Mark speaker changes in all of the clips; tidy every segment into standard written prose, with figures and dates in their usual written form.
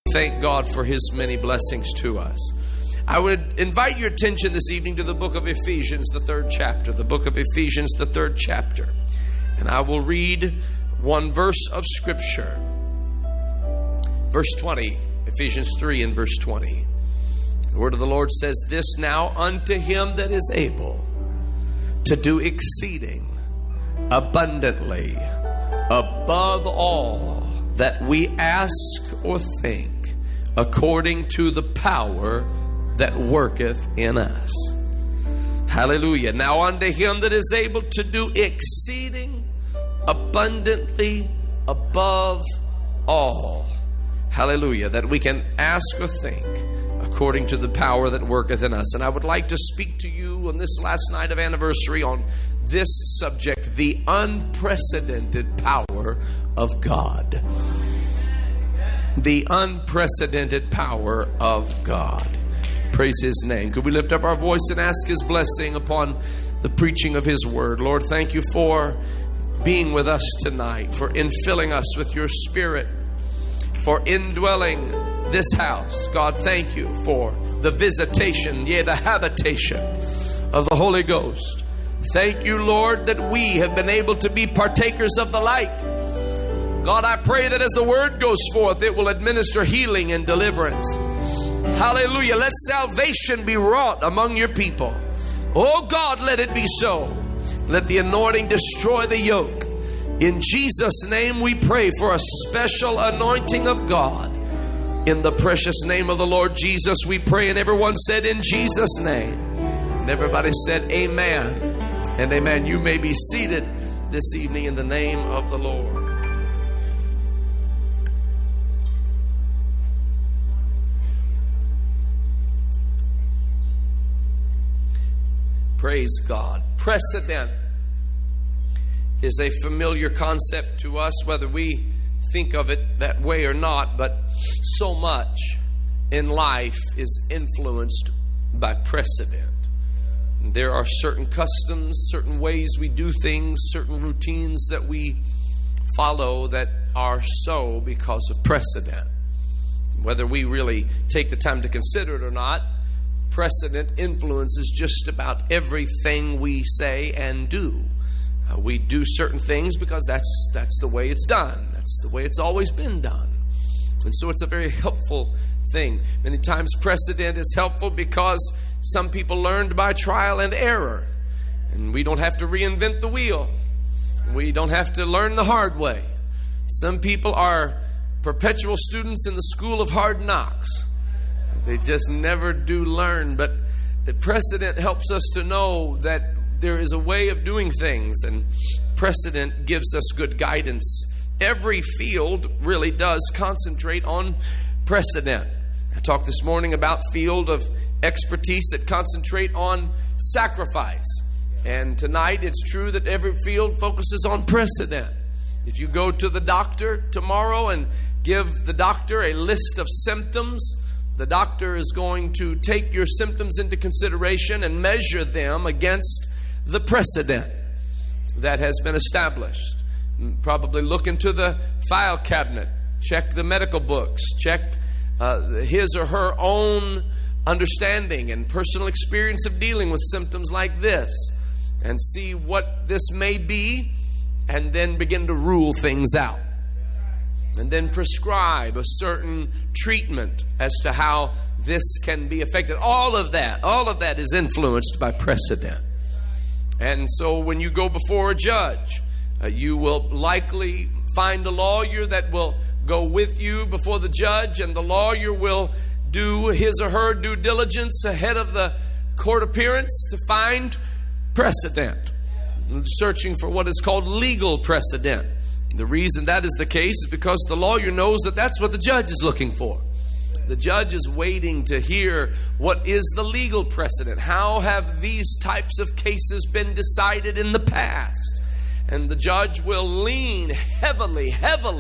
Speaker 1: Thank God for His many blessings to us. I would invite your attention this evening to the book of Ephesians, the 3rd chapter. The book of Ephesians, the 3rd chapter. And I will read one verse of Scripture. Verse 20, Ephesians 3 and verse 20. The word of the Lord says this, "Now unto Him that is able to do exceeding abundantly above all that we ask or think, according to the power that worketh in us." Hallelujah. Now unto Him that is able to do exceeding abundantly above all. Hallelujah. That we can ask or think according to the power that worketh in us. And I would like to speak to you on this last night of anniversary on this subject, the unprecedented power of God. The unprecedented power of God. Praise His name. Could we lift up our voice and ask His blessing upon the preaching of His word? Lord, thank you for being with us tonight, for infilling us with your Spirit, for indwelling this house. God, thank you for the visitation, yea, the habitation of the Holy Ghost. Thank you, Lord, that we have been able to be partakers of the light. God, I pray that as the word goes forth, it will administer healing and deliverance. Hallelujah. Let salvation be wrought among your people. Oh God, let it be so. Let the anointing destroy the yoke. In Jesus' name we pray for a special anointing of God. In the precious name of the Lord Jesus we pray. And everyone said, in Jesus' name. And everybody said, amen and amen. You may be seated this evening in the name of the Lord. Praise God. Precedent is a familiar concept to us, whether we think of it that way or not, but so much in life is influenced by precedent. There are certain customs, certain ways we do things, certain routines that we follow that are so because of precedent. Whether we really take the time to consider it or not, precedent influences just about everything we say and do. We do certain things because that's the way it's done. That's the way it's always been done. And so it's a very helpful thing. Many times precedent is helpful because some people learned by trial and error. And we don't have to reinvent the wheel. We don't have to learn the hard way. Some people are perpetual students in the school of hard knocks. They just never do learn. But the precedent helps us to know that there is a way of doing things, and precedent gives us good guidance. Every field really does concentrate on precedent. I talked this morning about field of expertise that concentrate on sacrifice. And tonight it's true that every field focuses on precedent. If you go to the doctor tomorrow and give the doctor a list of symptoms, the doctor is going to take your symptoms into consideration and measure them against the precedent that has been established. Probably look into the file cabinet, check the medical books, check his or her own understanding and personal experience of dealing with symptoms like this, and see what this may be, and then begin to rule things out. And then prescribe a certain treatment as to how this can be affected. All of that is influenced by precedent. And so when you go before a judge, you will likely find a lawyer that will go with you before the judge, and the lawyer will do his or her due diligence ahead of the court appearance to find precedent, searching for what is called legal precedent. The reason that is the case is because the lawyer knows that that's what the judge is looking for. The judge is waiting to hear what is the legal precedent. How have these types of cases been decided in the past? And the judge will lean heavily,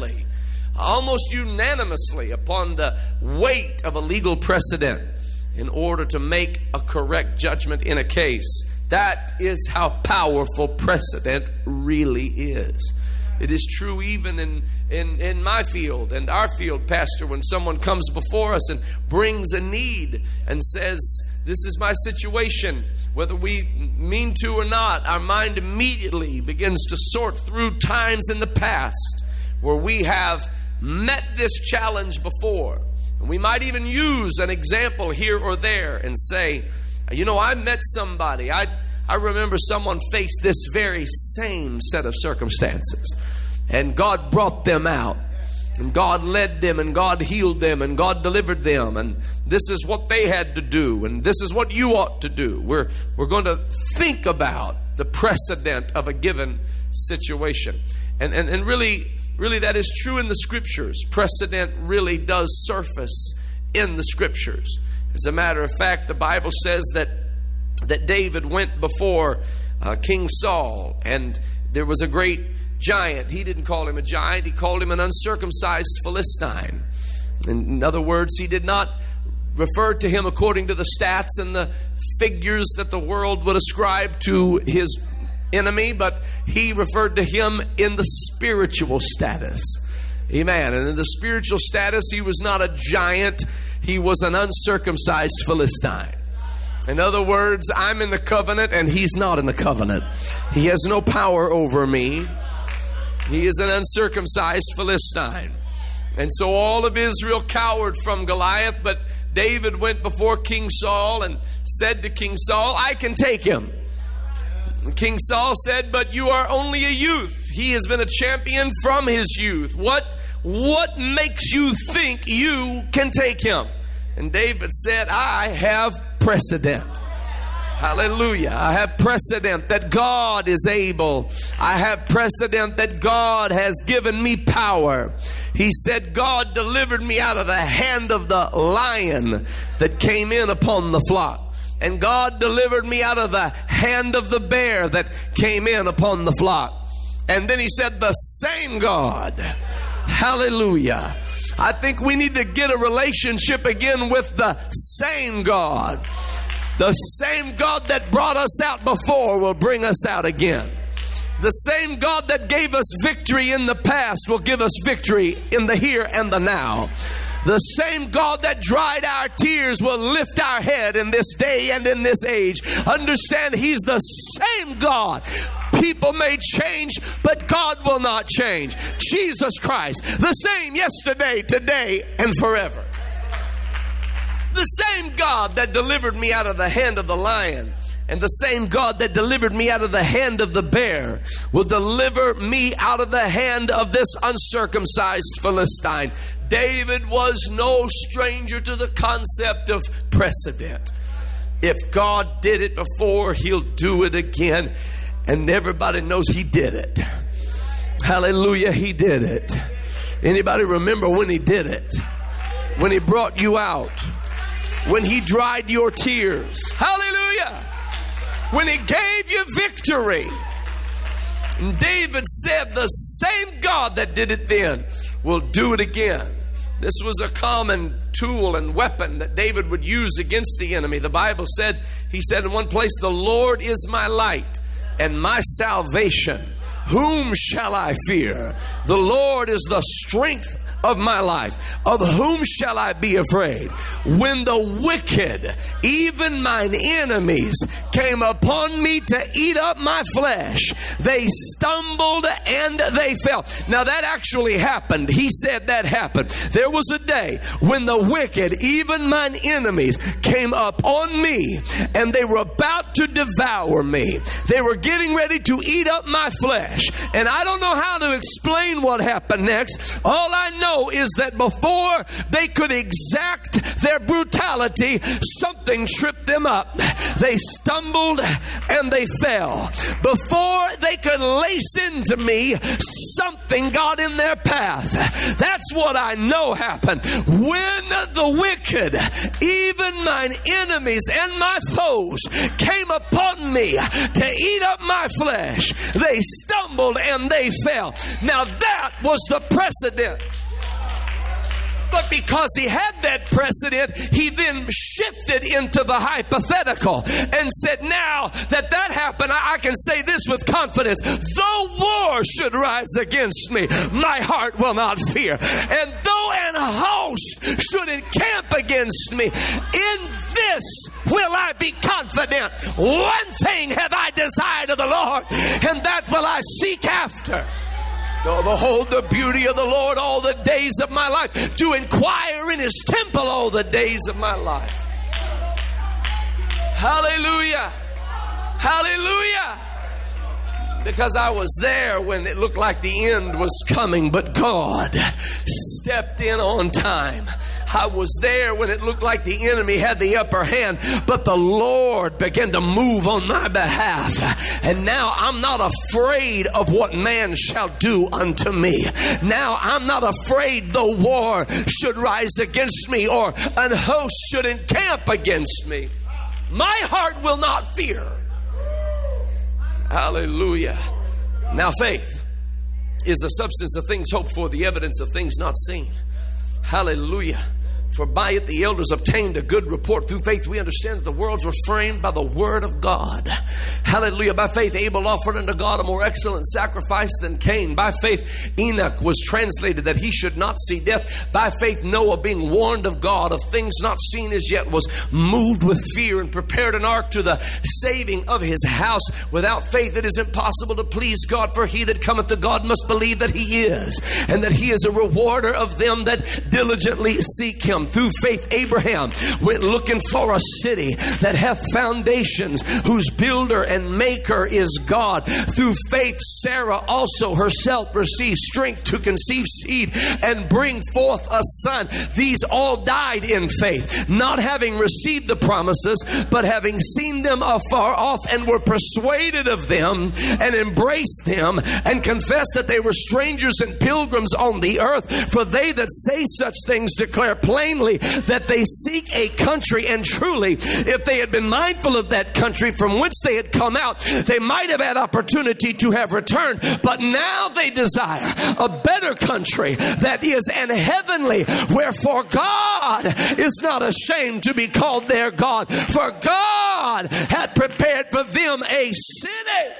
Speaker 1: almost unanimously upon the weight of a legal precedent in order to make a correct judgment in a case. That is how powerful precedent really is. It is true even in my field and our field, Pastor, when someone comes before us and brings a need and says, this is my situation, whether we mean to or not, our mind immediately begins to sort through times in the past where we have met this challenge before. And we might even use an example here or there and say, you know, I met somebody. I remember someone faced this very same set of circumstances, and God brought them out, and God led them, and God healed them, and God delivered them, and this is what they had to do, and this is what you ought to do. We're going to think about the precedent of a given situation. And really that is true in the Scriptures. Precedent really does surface in the Scriptures. As a matter of fact, the Bible says that David went before King Saul, and there was a great giant. He didn't call him a giant. He called him an uncircumcised Philistine. In other words, he did not refer to him according to the stats and the figures that the world would ascribe to his enemy, but he referred to him in the spiritual status. Amen. And in the spiritual status, he was not a giant. He was an uncircumcised Philistine. In other words, I'm in the covenant and he's not in the covenant. He has no power over me. He is an uncircumcised Philistine. And so all of Israel cowered from Goliath, but David went before King Saul and said to King Saul, I can take him. And King Saul said, but you are only a youth. He has been a champion from his youth. What makes you think you can take him? And David said, I have precedent. Hallelujah. I have precedent that God is able. I have precedent that God has given me power. He said, God delivered me out of the hand of the lion that came in upon the flock. And God delivered me out of the hand of the bear that came in upon the flock. And then he said, the same God. Hallelujah. I think we need to get a relationship again with the same God. The same God that brought us out before will bring us out again. The same God that gave us victory in the past will give us victory in the here and the now. The same God that dried our tears will lift our head in this day and in this age. Understand, He's the same God. People may change, but God will not change. Jesus Christ, the same yesterday, today, and forever. The same God that delivered me out of the hand of the lion, and the same God that delivered me out of the hand of the bear will deliver me out of the hand of this uncircumcised Philistine. David was no stranger to the concept of precedent. If God did it before, He'll do it again. And everybody knows He did it. Hallelujah, He did it. Anybody remember when He did it? When He brought you out. When He dried your tears. Hallelujah. When He gave you victory. And David said, the same God that did it then will do it again. This was a common tool and weapon that David would use against the enemy. The Bible said, he said in one place, the Lord is my light and my salvation. Whom shall I fear? The Lord is the strength of my life. Of whom shall I be afraid? When the wicked, even mine enemies, came upon me to eat up my flesh, they stumbled and they fell. Now that actually happened. He said that happened. There was a day when the wicked, even mine enemies, came up on me and they were about to devour me. They were getting ready to eat up my flesh. And I don't know how to explain what happened next. All I know is that before they could exact their brutality, something tripped them up. They stumbled and they fell. Before they could lace into me, something got in their path. That's what I know happened. When the wicked, even mine enemies and my foes, came upon me to eat up my flesh, they stumbled and they fell. Now that was the precedent. But because he had that precedent, he then shifted into the hypothetical and said, now that happened, I can say this with confidence. Though war should rise against me, my heart will not fear. And though an host should encamp against me, in this will I be confident. One thing have I desired of the Lord, and that will I seek after. To behold the beauty of the Lord all the days of my life, to inquire in his temple all the days of my life. Hallelujah. Hallelujah. Because I was there when it looked like the end was coming, but God stepped in on time. I was there when it looked like the enemy had the upper hand, but the Lord began to move on my behalf. And now I'm not afraid of what man shall do unto me. Now I'm not afraid though war should rise against me or an host should encamp against me. My heart will not fear. Hallelujah. Now faith is the substance of things hoped for, the evidence of things not seen. Hallelujah. For by it the elders obtained a good report. Through faith we understand that the worlds were framed by the word of God. Hallelujah. By faith Abel offered unto God a more excellent sacrifice than Cain. By faith Enoch was translated that he should not see death. By faith Noah, being warned of God of things not seen as yet, was moved with fear and prepared an ark to the saving of his house. Without faith it is impossible to please God, for he that cometh to God must believe that he is, and that he is a rewarder of them that diligently seek him. Through faith Abraham went looking for a city that hath foundations, whose builder and maker is God. Through faith Sarah also herself received strength to conceive seed and bring forth a son. These all died in faith, not having received the promises, but having seen them afar off, and were persuaded of them, and embraced them, and confessed that they were strangers and pilgrims on the earth. For they that say such things declare plainly that they seek a country, and truly if they had been mindful of that country from which they had come out, they might have had opportunity to have returned. But now they desire a better country, that is an heavenly, wherefore God is not ashamed to be called their God, for God had prepared for them a city.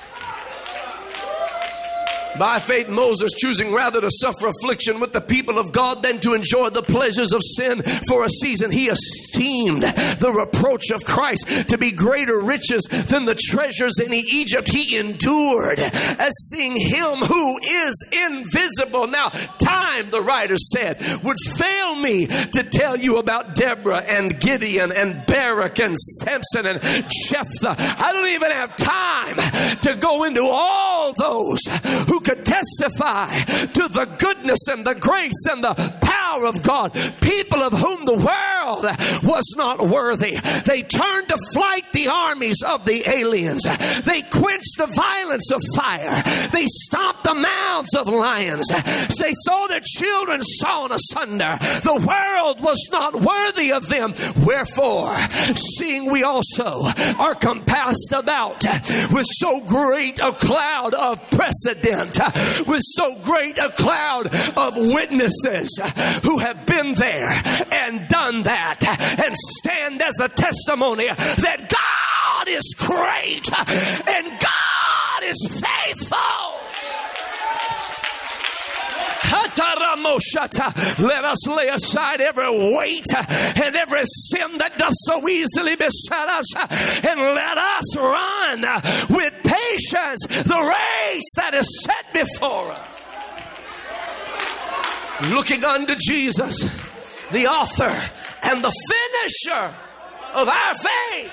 Speaker 1: By faith Moses, choosing rather to suffer affliction with the people of God than to enjoy the pleasures of sin for a season, he esteemed the reproach of Christ to be greater riches than the treasures in Egypt. He endured as seeing him who is invisible. Now time, the writer said, would fail me to tell you about Deborah and Gideon and Barak and Samson and Jephthah. I don't even have time to go into all those who could testify to the goodness and the grace and the power of God. People of whom the world was not worthy. They turned to flight the armies of the aliens. They quenched the violence of fire. They stopped the mouths of lions. They saw their children sawn asunder. The world was not worthy of them. Wherefore, seeing we also are compassed about with so great a cloud of precedent, with so great a cloud of witnesses who have been there and done that, and stand as a testimony that God is great and God is faithful. Let us lay aside every weight and every sin that doth so easily beset us, and let us run with patience the race that is set before us, looking unto Jesus, the author and the finisher of our faith.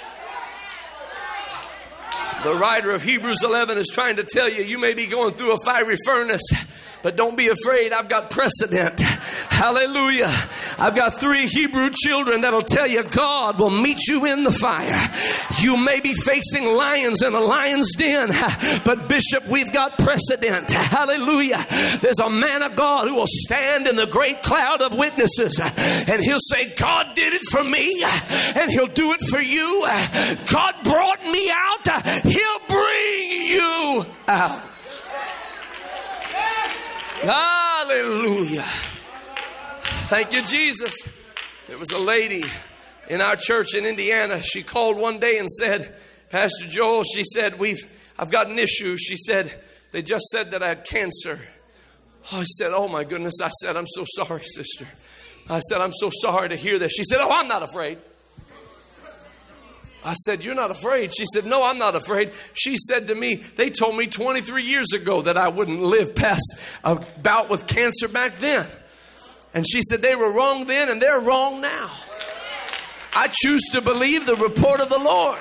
Speaker 1: The writer of Hebrews 11 is trying to tell you, you may be going through a fiery furnace, but don't be afraid. I've got precedent. Hallelujah. I've got 3 Hebrew children that'll tell you God will meet you in the fire. You may be facing lions in a lion's den, but Bishop, we've got precedent. Hallelujah. There's a man of God who will stand in the great cloud of witnesses, and he'll say, God did it for me, and he'll do it for you. God brought me out. He'll bring you out. Hallelujah. Thank you, Jesus. There was a lady in our church in Indiana. She called one day and said, Pastor Joel, she said, I've got an issue. She said, they just said that I had cancer. I said, oh my goodness. I said, I'm so sorry, sister. I said, I'm so sorry to hear that. She said, oh, I'm not afraid. I said, you're not afraid? She said, no, I'm not afraid. She said to me, they told me 23 years ago that I wouldn't live past a bout with cancer back then. And she said, they were wrong then and they're wrong now. I choose to believe the report of the Lord.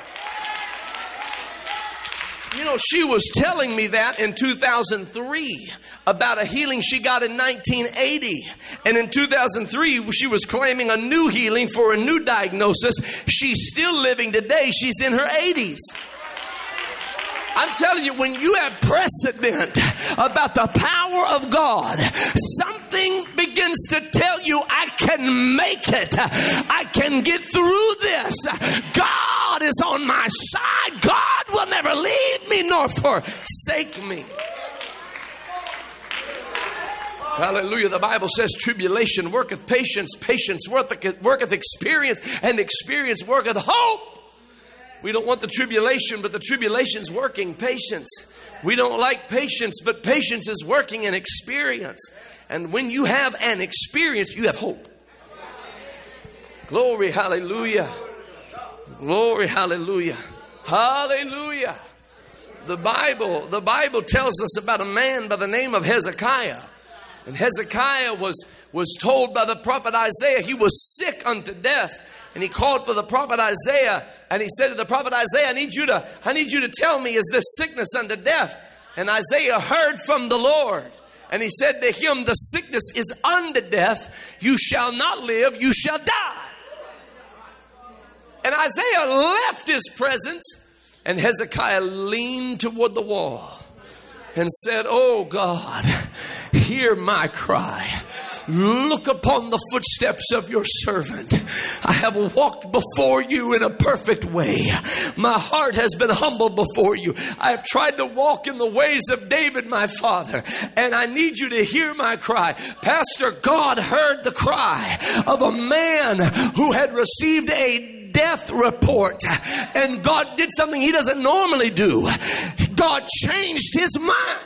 Speaker 1: You know, she was telling me that in 2003 about a healing she got in 1980. And in 2003, she was claiming a new healing for a new diagnosis. She's still living today. She's in her 80s. I'm telling you, when you have precedent about the power of God, something begins to tell you, I can make it. I can get through this. God is on my side. God will never leave me nor forsake me. Hallelujah. The Bible says tribulation worketh patience, patience worketh experience, and experience worketh hope. We don't want the tribulation, but the tribulation's working patience. We don't like patience, but patience is working an experience. And when you have an experience, you have hope. Glory, hallelujah. Glory, hallelujah. Hallelujah. The Bible tells us about a man by the name of Hezekiah. And Hezekiah was told by the prophet Isaiah, he was sick unto death. And he called for the prophet Isaiah, and he said to the prophet Isaiah, I need you to tell me, is this sickness unto death? And Isaiah heard from the Lord. And he said to him, the sickness is unto death. You shall not live, you shall die. And Isaiah left his presence, and Hezekiah leaned toward the wall and said, oh God, hear my cry. Look upon the footsteps of your servant. I have walked before you in a perfect way. My heart has been humbled before you. I have tried to walk in the ways of David, my father, and I need you to hear my cry. Pastor, God heard the cry of a man who had received a death report, and God did something he doesn't normally do. God changed his mind.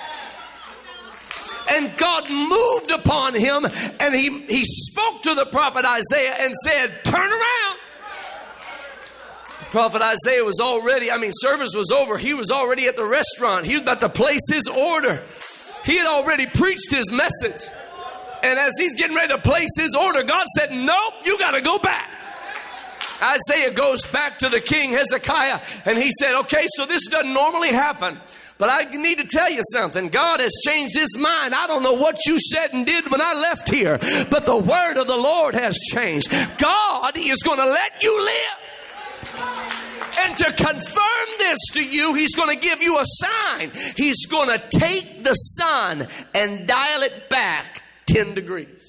Speaker 1: And God moved upon him, and he spoke to the prophet Isaiah and said, turn around. The prophet Isaiah was already, service was over. He was already at the restaurant. He was about to place his order. He had already preached his message. And as he's getting ready to place his order, God said, nope, you got to go back. Isaiah goes back to the king Hezekiah, and he said, okay, so this doesn't normally happen, but I need to tell you something. God has changed his mind. I don't know what you said and did when I left here, but the word of the Lord has changed. God is going to let you live. And to confirm this to you, he's going to give you a sign. He's going to take the sun and dial it back 10 degrees.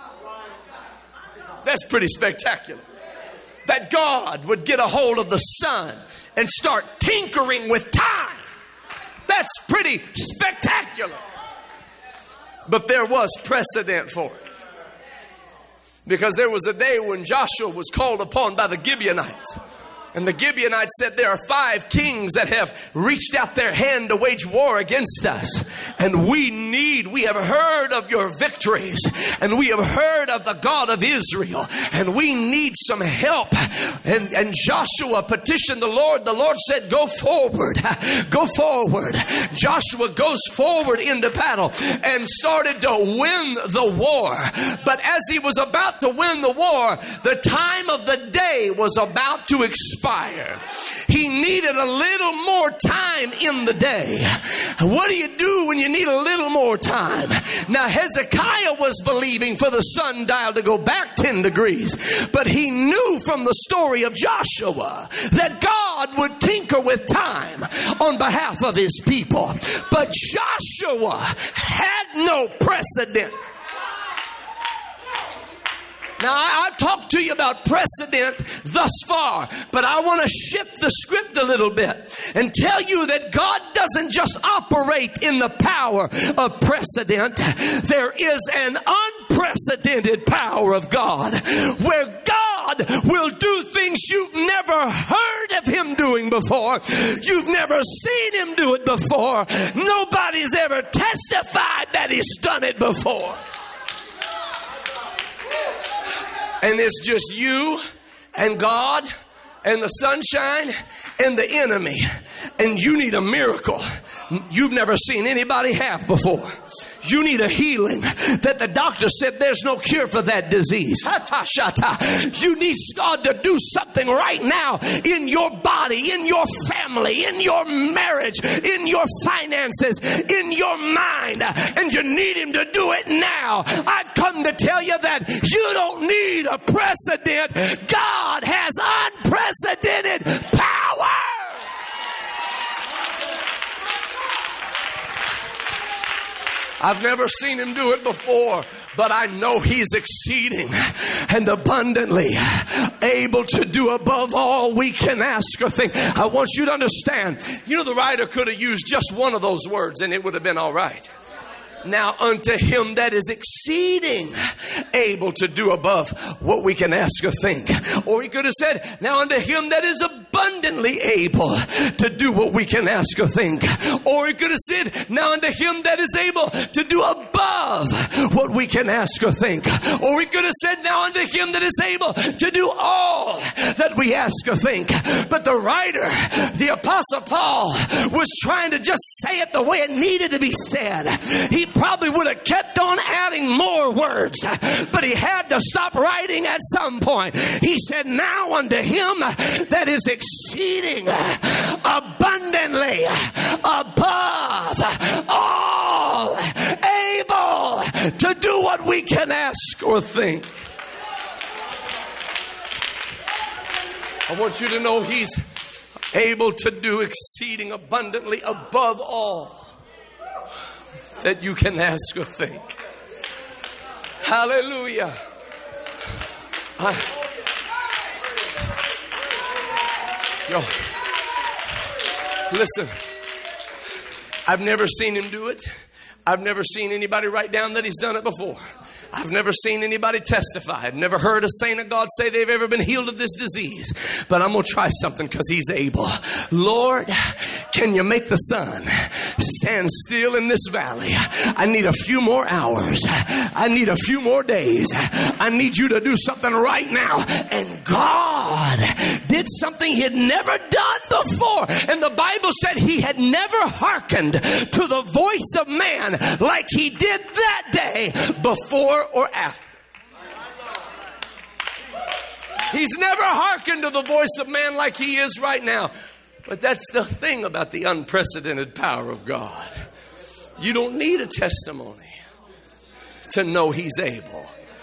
Speaker 1: That's pretty spectacular. That God would get a hold of the sun and start tinkering with time. That's pretty spectacular. But there was precedent for it. Because there was a day when Joshua was called upon by the Gibeonites. And the Gibeonites said, there are 5 kings that have reached out their hand to wage war against us. And we have heard of your victories. And we have heard of the God of Israel. And we need some help. And Joshua petitioned the Lord. The Lord said, go forward. Go forward. Joshua goes forward into battle and started to win the war. But as he was about to win the war, the time of the day was about to expire. He needed a little more time in the day. What do you do when you need a little more time? Now Hezekiah was believing for the sundial to go back 10 degrees, but he knew from the story of Joshua that God would tinker with time on behalf of his people. But Joshua had no precedent. Now, I've talked to you about precedent thus far, but I want to shift the script a little bit and tell you that God doesn't just operate in the power of precedent. There is an unprecedented unprecedented power of God, where God will do things you've never heard of him doing before. You've never seen him do it before. Nobody's ever testified that he's done it before. And it's just you and God and the sunshine and the enemy. And you need a miracle you've never seen anybody have before. You need a healing that the doctor said there's no cure for that disease. You need God to do something right now in your body, in your family, in your marriage, in your finances, in your mind. And you need him to do it now. I've come to tell you that you don't need a precedent. God has unprecedented power. I've never seen him do it before, but I know he's exceeding and abundantly able to do above all we can ask or think. I want you to understand, the writer could have used just one of those words and it would have been all right. Now unto him that is exceeding able to do above what we can ask or think. Or he could have said, now unto him that is abundantly able to do what we can ask or think. Or he could have said, now unto him that is able to do above what we can ask or think. Or he could have said, now unto him that is able to do all that we ask or think. But the writer, the Apostle Paul, was trying to just say it the way it needed to be said. He probably would have kept on adding more words, but he had to stop writing at some point. He said, now unto him that is exceeding abundantly above all able to do what we can ask or think. I want you to know he's able to do exceeding abundantly above all that you can ask or think. Hallelujah. Listen, I've never seen him do it. I've never seen anybody write down that he's done it before. I've never seen anybody testify. I've never heard a saint of God say they've ever been healed of this disease. But I'm going to try something because he's able. Lord, can you make the sun stand still in this valley? I need a few more hours. I need a few more days. I need you to do something right now. And God did something he had never done before. And the Bible said he had never hearkened to the voice of man like he did that day before or after. He's never hearkened to the voice of man like he is right now. But that's the thing about the unprecedented power of God. You don't need a testimony to know he's able.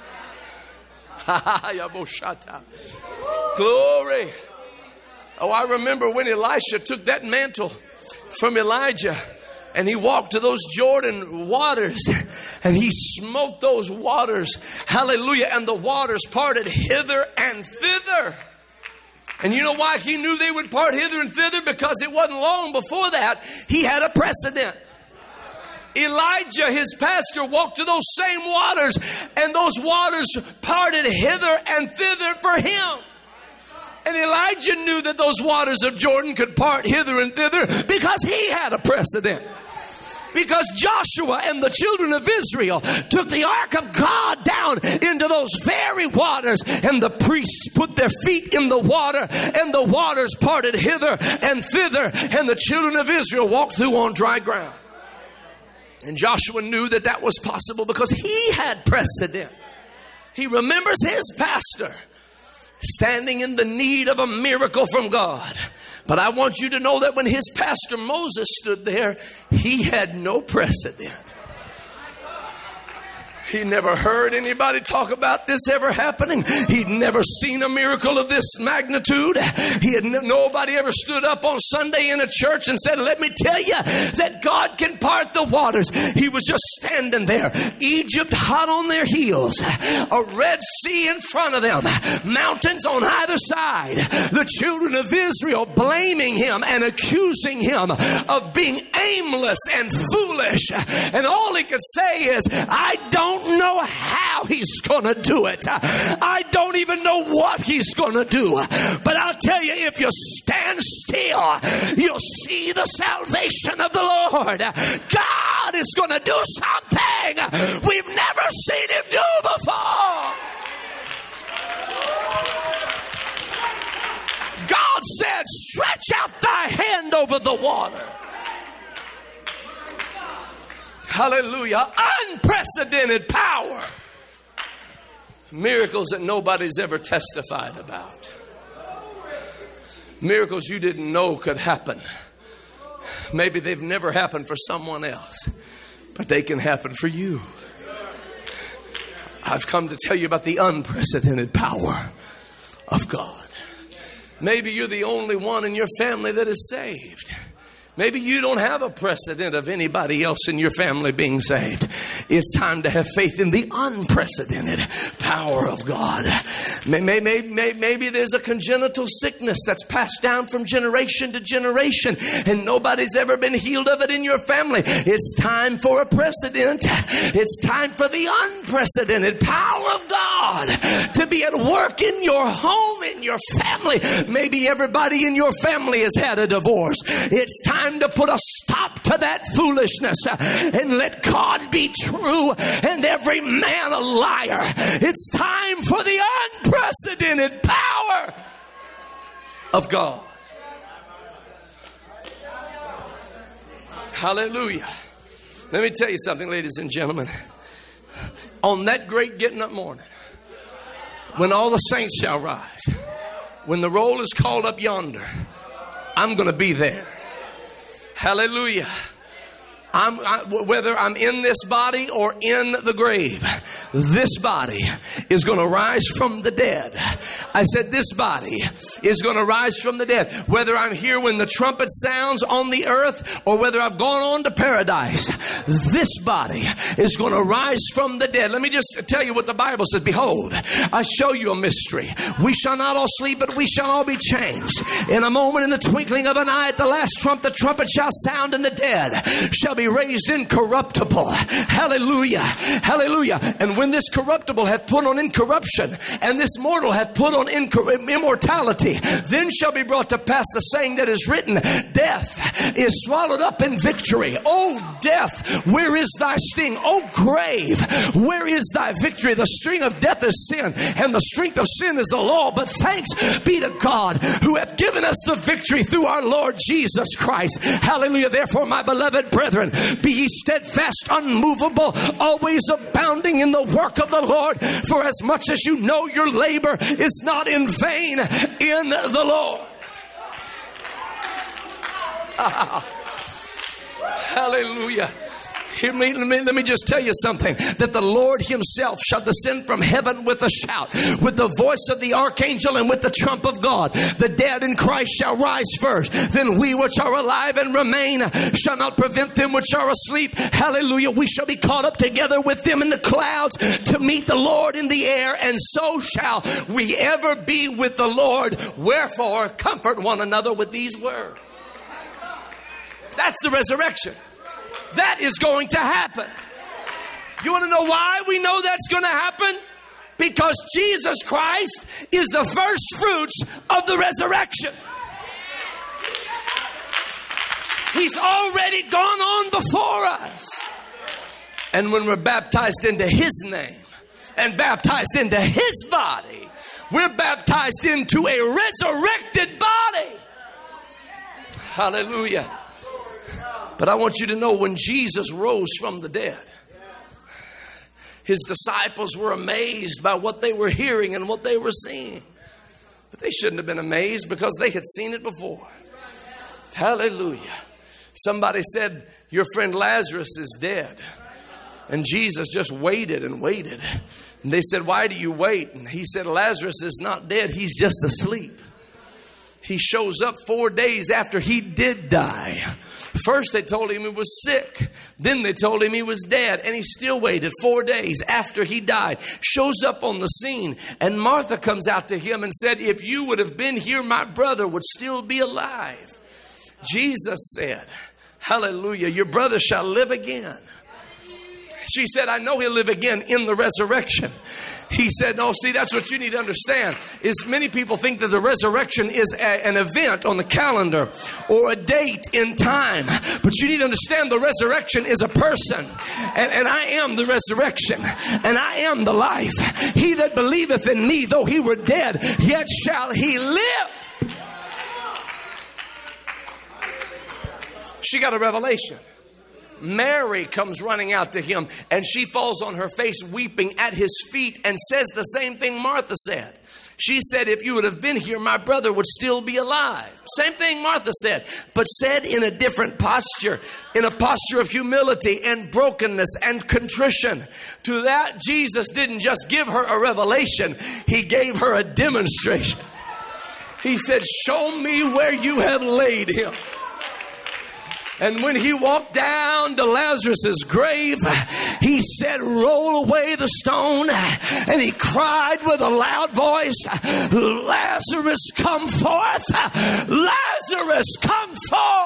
Speaker 1: Glory. Oh, I remember when Elisha took that mantle from Elijah and he walked to those Jordan waters and he smote those waters. Hallelujah. And the waters parted hither and thither. And you know why he knew they would part hither and thither? Because it wasn't long before that he had a precedent. Elijah, his pastor, walked to those same waters and those waters parted hither and thither for him. And Elijah knew that those waters of Jordan could part hither and thither because he had a precedent. Because Joshua and the children of Israel took the ark of God down into those very waters, and the priests put their feet in the water, and the waters parted hither and thither, and the children of Israel walked through on dry ground. And Joshua knew that that was possible because he had precedent. He remembers his pastor standing in the need of a miracle from God. But I want you to know that when his pastor Moses stood there, he had no precedent. He never heard anybody talk about this ever happening. He'd never seen a miracle of this magnitude. Nobody ever stood up on Sunday in a church and said, let me tell you that God can part the waters. He was just standing there. Egypt hot on their heels. A Red Sea in front of them. Mountains on either side. The children of Israel blaming him and accusing him of being aimless and foolish. And all he could say is, I don't don't know how he's going to do it. I don't even know what he's going to do. But I'll tell you, if you stand still, you'll see the salvation of the Lord. God is going to do something we've never seen him do before. God said, stretch out thy hand over the water. Hallelujah. Unprecedented power. Miracles that nobody's ever testified about. Miracles you didn't know could happen. Maybe they've never happened for someone else, but they can happen for you. I've come to tell you about the unprecedented power of God. Maybe you're the only one in your family that is saved. Maybe you don't have a precedent of anybody else in your family being saved. It's time to have faith in the unprecedented power of God. Maybe there's a congenital sickness that's passed down from generation to generation and nobody's ever been healed of it in your family. It's time for a precedent. It's time for the unprecedented power of God to be at work in your home, in your family. Maybe everybody in your family has had a divorce. It's time to put a stop to that foolishness and let God be true and every man a liar. It's time for the unprecedented power of God. Hallelujah. Let me tell you something, ladies and gentlemen. On that great getting up morning, when all the saints shall rise, when the roll is called up yonder, I'm going to be there. Hallelujah. Whether I'm in this body or in the grave, this body is going to rise from the dead. I said this body is going to rise from the dead. Whether I'm here when the trumpet sounds on the earth or whether I've gone on to paradise, this body is going to rise from the dead. Let me just tell you what the Bible says. Behold, I show you a mystery. We shall not all sleep, but we shall all be changed. In a moment, in the twinkling of an eye, at the last trump, the trumpet shall sound, and the dead shall be raised incorruptible. Hallelujah. Hallelujah. And when this corruptible hath put on incorruption, and this mortal hath put on immortality, then shall be brought to pass the saying that is written, death is swallowed up in victory. O death, where is thy sting? O grave, where is thy victory? The sting of death is sin, and the strength of sin is the law. But thanks be to God who hath given us the victory through our Lord Jesus Christ. Hallelujah. Therefore, my beloved brethren, be ye steadfast, unmovable, always abounding in the work of the Lord, for as much as you know your labor is not in vain in the Lord. Hallelujah. Let me just tell you something, that the Lord himself shall descend from heaven with a shout, with the voice of the archangel and with the trump of God. The dead in Christ shall rise first. Then we which are alive and remain shall not prevent them which are asleep. Hallelujah. We shall be caught up together with them in the clouds to meet the Lord in the air, and so shall we ever be with the Lord. Wherefore, comfort one another with these words. That's the resurrection. That is going to happen. You want to know why we know that's going to happen? Because Jesus Christ is the first fruits of the resurrection. He's already gone on before us. And when we're baptized into his name and baptized into his body, we're baptized into a resurrected body. Hallelujah. But I want you to know, when Jesus rose from the dead, his disciples were amazed by what they were hearing and what they were seeing. But they shouldn't have been amazed because they had seen it before. Hallelujah. Somebody said, your friend Lazarus is dead. And Jesus just waited and waited. And they said, why do you wait? And he said, Lazarus is not dead. He's just asleep. He shows up 4 days after he did die. First they told him he was sick. Then they told him he was dead. And he still waited 4 days after he died. Shows up on the scene. And Martha comes out to him and said, if you would have been here, my brother would still be alive. Jesus said, hallelujah, your brother shall live again. She said, I know he'll live again in the resurrection. He said, no, see, that's what you need to understand. Is many people think that the resurrection is an event on the calendar or a date in time. But you need to understand the resurrection is a person. And I am the resurrection. And I am the life. He that believeth in me, though he were dead, yet shall he live. She got a revelation. Mary comes running out to him, and she falls on her face weeping at his feet and says the same thing Martha said. She said, if you would have been here, my brother would still be alive. Same thing Martha said, but said in a different posture, in a posture of humility and brokenness and contrition. To that, Jesus didn't just give her a revelation, he gave her a demonstration. He said, show me where you have laid him. And when he walked down to Lazarus' grave, he said, roll away the stone. And he cried with a loud voice, Lazarus, come forth. Lazarus, come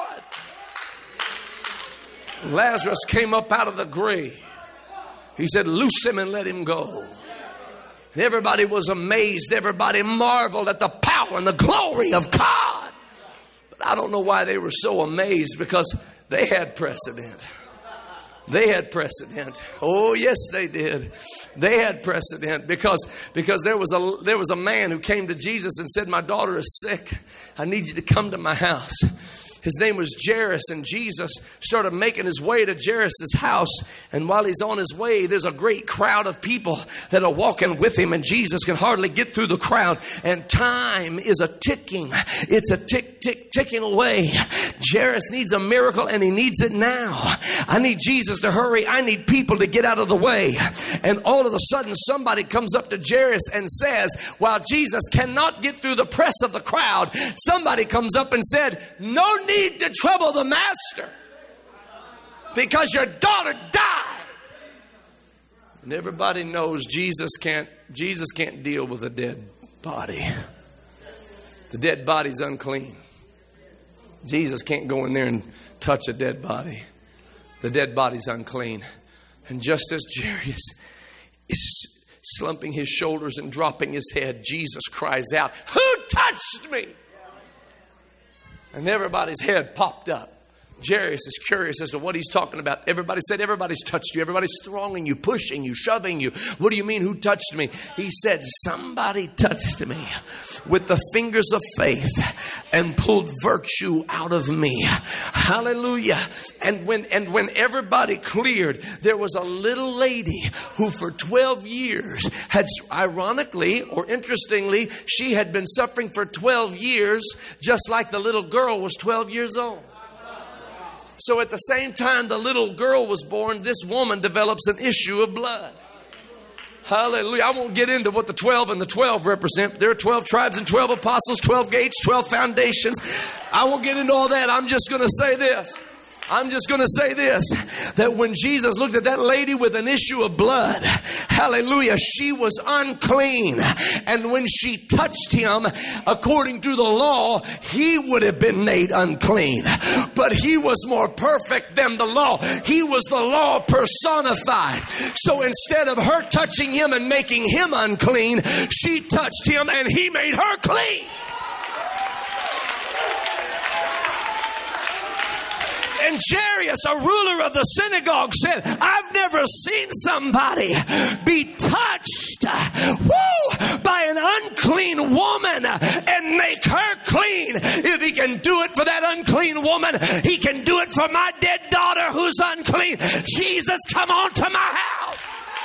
Speaker 1: forth. Lazarus came up out of the grave. He said, loose him and let him go. And everybody was amazed. Everybody marveled at the power and the glory of God. I don't know why they were so amazed, because they had precedent. They had precedent. Oh, yes, they did. They had precedent because there was a man who came to Jesus and said, my daughter is sick. I need you to come to my house. His name was Jairus, and Jesus started making his way to Jairus' house. And while he's on his way, there's a great crowd of people that are walking with him, and Jesus can hardly get through the crowd. And time is a ticking. It's a ticking away. Jairus needs a miracle, and he needs it now. I need Jesus to hurry. I need people to get out of the way. And all of a sudden, somebody comes up to Jairus and says, while Jesus cannot get through the press of the crowd, somebody comes up and said, no need to trouble the master, because your daughter died. And everybody knows Jesus can't deal with a dead body. The dead body's unclean. Jesus can't go in there and touch a dead body. The dead body's unclean. And just as Jairus is slumping his shoulders and dropping his head, Jesus cries out, who touched me? And everybody's head popped up. Jairus is curious as to what he's talking about. Everybody said, everybody's touched you. Everybody's thronging you, pushing you, shoving you. What do you mean, who touched me? He said, somebody touched me with the fingers of faith and pulled virtue out of me. Hallelujah. And when everybody cleared, there was a little lady who for 12 years had, ironically or interestingly, she had been suffering for 12 years, just like the little girl was 12 years old. So at the same time the little girl was born, this woman develops an issue of blood. Hallelujah. I won't get into what the 12 and the 12 represent. There are 12 tribes and 12 apostles, 12 gates, 12 foundations. I won't get into all that. I'm just going to say this. That when Jesus looked at that lady with an issue of blood, hallelujah, she was unclean. And when she touched him, according to the law, he would have been made unclean. But he was more perfect than the law. He was the law personified. So instead of her touching him and making him unclean, she touched him and he made her clean. And Jairus, a ruler of the synagogue, said, I've never seen somebody be touched by an unclean woman and make her clean. If he can do it for that unclean woman, he can do it for my dead daughter who's unclean. Jesus, come on to my house.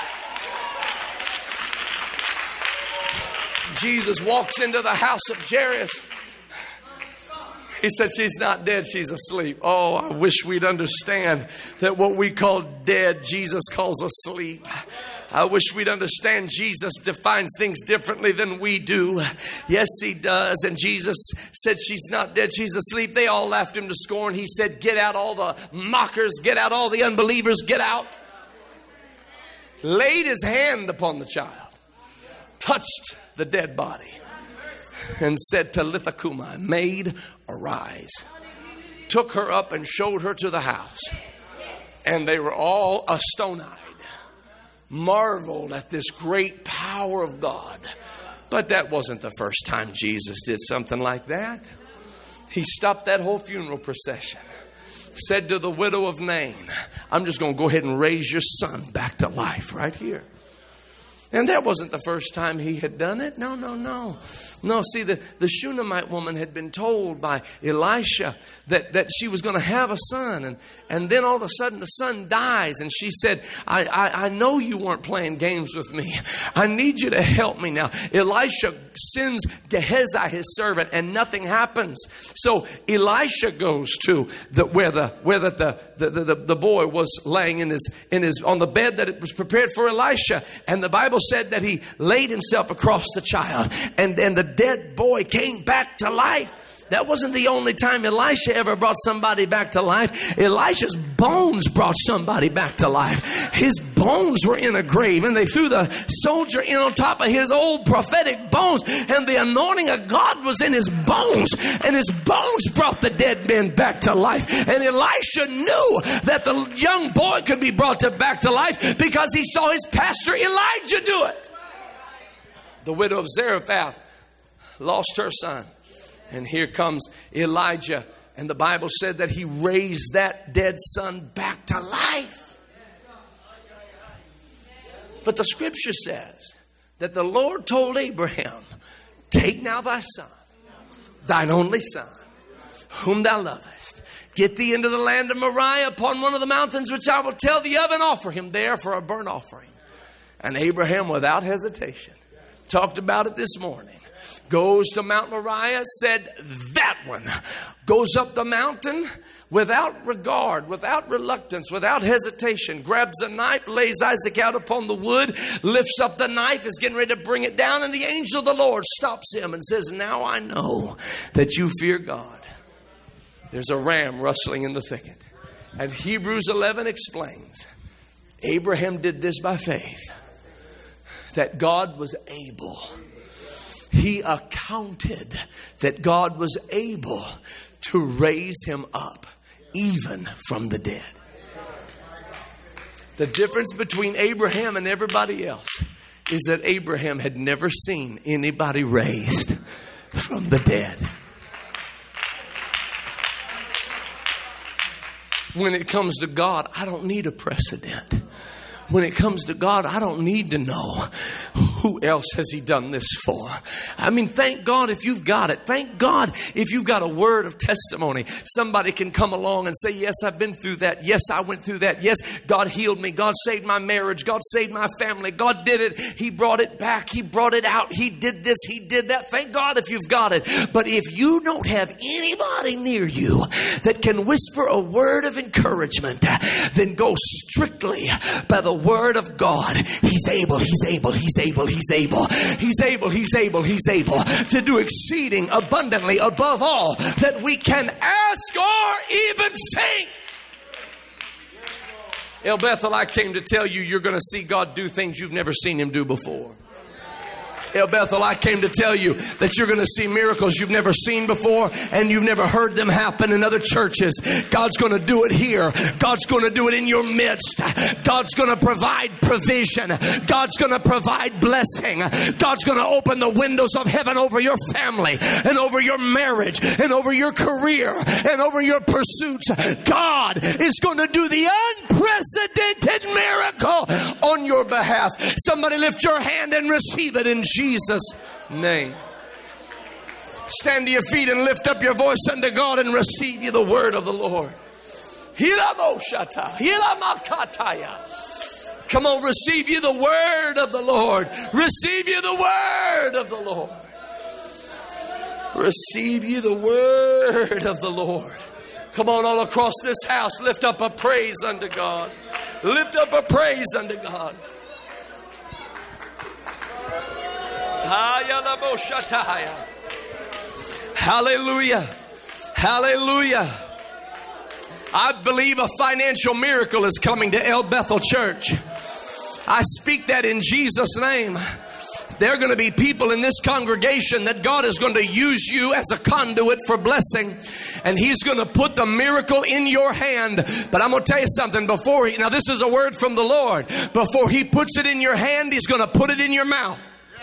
Speaker 1: Jesus walks into the house of Jairus. He said, she's not dead, she's asleep. Oh, I wish we'd understand that what we call dead, Jesus calls asleep. I wish we'd understand Jesus defines things differently than we do. Yes, he does. And Jesus said, she's not dead, she's asleep. They all laughed him to scorn. He said, get out all the mockers, get out all the unbelievers, get out. Laid his hand upon the child, touched the dead body, and said, Talitha Kumai, maid, arise. Took her up and showed her to the house. And they were all stone-eyed. marveled at this great power of God. But that wasn't the first time Jesus did something like that. He stopped that whole funeral procession, said to the widow of Nain, I'm just going to go ahead and raise your son back to life right here. And that wasn't the first time he had done it. No. No, see, the Shunammite woman had been told by Elisha that she was going to have a son. And then all of a sudden the son dies. And she said, I know you weren't playing games with me. I need you to help me now. Elisha sends Gehazi, his servant, and nothing happens. So Elisha goes to where the boy was laying on the bed that it was prepared for Elisha. And the Bible said that he laid himself across the child. And the dead boy came back to life. That wasn't the only time Elisha ever brought somebody back to life. Elisha's bones brought somebody back to life. His bones were in a grave, and they threw the soldier in on top of his old prophetic bones, and the anointing of God was in his bones, and his bones brought the dead men back to life. And Elisha knew that the young boy could be brought back to life because he saw his pastor Elijah do it. The widow of Zarephath lost her son. And here comes Elijah. And the Bible said that he raised that dead son back to life. But the scripture says that the Lord told Abraham, take now thy son, thine only son, whom thou lovest. Get thee into the land of Moriah upon one of the mountains which I will tell thee of, and offer him there for a burnt offering. And Abraham, without hesitation, talked about it this morning, goes to Mount Moriah, said that one, goes up the mountain without regard, without reluctance, without hesitation, grabs a knife, lays Isaac out upon the wood, lifts up the knife, is getting ready to bring it down, and the angel of the Lord stops him and says, now I know that you fear God. There's a ram rustling in the thicket. And Hebrews 11 explains, Abraham did this by faith, that God was able. He accounted that God was able to raise him up even from the dead. The difference between Abraham and everybody else is that Abraham had never seen anybody raised from the dead. When it comes to God, I don't need a precedent. When it comes to God, I don't need to know who else has he done this for. I mean, thank God if you've got it. Thank God if you've got a word of testimony. Somebody can come along and say, yes, I've been through that. Yes, I went through that. Yes, God healed me. God saved my marriage. God saved my family. God did it. He brought it back. He brought it out. He did this. He did that. Thank God if you've got it. But if you don't have anybody near you that can whisper a word of encouragement, then go strictly by the word of God. He's able, he's able, he's able, he's able, he's able, he's able, he's able to do exceeding abundantly above all that we can ask or even think. El Bethel, I came to tell you, you're going to see God do things you've never seen him do before. El Bethel, I came to tell you that you're going to see miracles you've never seen before and you've never heard them happen in other churches. God's going to do it here. God's going to do it in your midst. God's going to provide provision. God's going to provide blessing. God's going to open the windows of heaven over your family and over your marriage and over your career and over your pursuits. God is going to do the unprecedented miracle on your behalf. Somebody lift your hand and receive it in Jesus' name. Stand to your feet and lift up your voice unto God and receive you the word of the Lord. Come on, receive you the word of the Lord. Receive you the word of the Lord. Receive you the word of the Lord. Come on, all across this house, lift up a praise unto God. Lift up a praise unto God. Hallelujah. Hallelujah. I believe a financial miracle is coming to El Bethel Church. I speak that in Jesus' name. There are going to be people in this congregation that God is going to use you as a conduit for blessing. And He's going to put the miracle in your hand. But I'm going to tell you something. Now this is a word from the Lord. Before He puts it in your hand, He's going to put it in your mouth.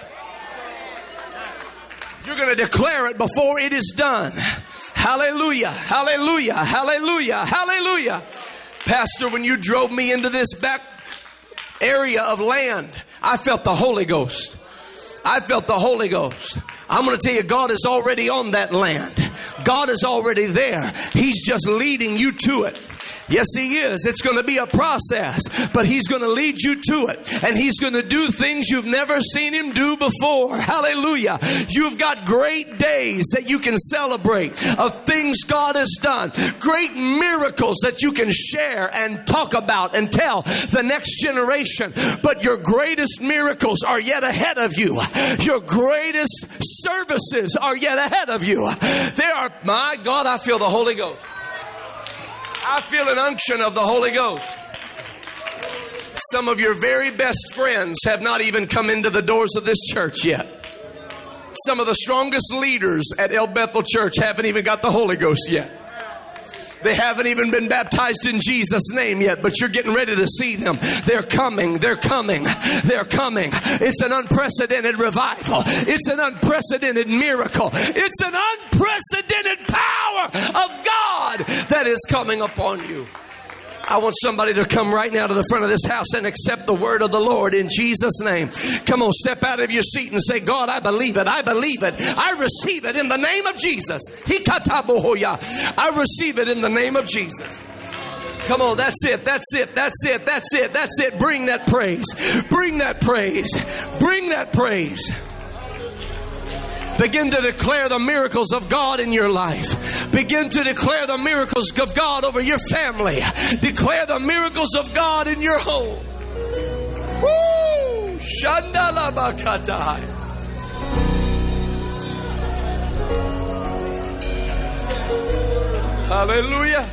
Speaker 1: You're going to declare it before it is done. Hallelujah, hallelujah, hallelujah, hallelujah. Pastor, when you drove me into this back area of land, I felt the Holy Ghost. I felt the Holy Ghost. I'm going to tell you, God is already on that land. God is already there. He's just leading you to it. Yes, He is. It's going to be a process, but He's going to lead you to it. And He's going to do things you've never seen Him do before. Hallelujah. You've got great days that you can celebrate of things God has done. Great miracles that you can share and talk about and tell the next generation. But your greatest miracles are yet ahead of you. Your greatest services are yet ahead of you. My God, I feel the Holy Ghost. I feel an unction of the Holy Ghost. Some of your very best friends have not even come into the doors of this church yet. Some of the strongest leaders at El Bethel Church haven't even got the Holy Ghost yet. They haven't even been baptized in Jesus' name yet, but you're getting ready to see them. They're coming. They're coming. They're coming. It's an unprecedented revival. It's an unprecedented miracle. It's an unprecedented power of God that is coming upon you. I want somebody to come right now to the front of this house and accept the word of the Lord in Jesus' name. Come on, step out of your seat and say, God, I believe it. I believe it. I receive it in the name of Jesus. I receive it in the name of Jesus. Come on, that's it. That's it. That's it. That's it. That's it. Bring that praise. Bring that praise. Bring that praise. Begin to declare the miracles of God in your life. Begin to declare the miracles of God over your family. Declare the miracles of God in your home. Woo! Shandalabakatai. Hallelujah.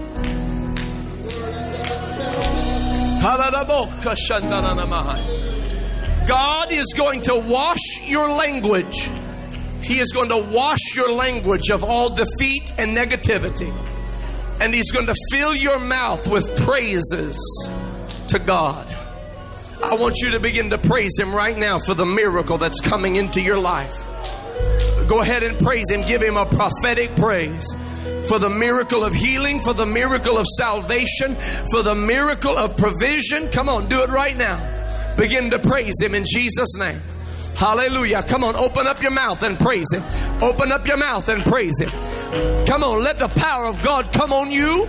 Speaker 1: God is going to wash your language. He is going to wash your language of all defeat and negativity. And He's going to fill your mouth with praises to God. I want you to begin to praise Him right now for the miracle that's coming into your life. Go ahead and praise Him. Give Him a prophetic praise for the miracle of healing, for the miracle of salvation, for the miracle of provision. Come on, do it right now. Begin to praise Him in Jesus' name. Hallelujah. Come on, open up your mouth and praise Him. Open up your mouth and praise Him. Come on, let the power of God come on you.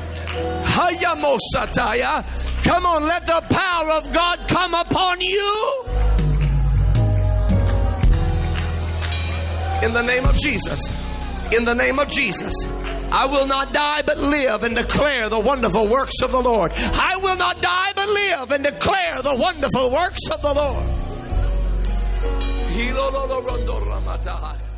Speaker 1: Hayamosataya. Come on, let the power of God come upon you. In the name of Jesus. In the name of Jesus. I will not die but live and declare the wonderful works of the Lord. I will not die but live and declare the wonderful works of the Lord.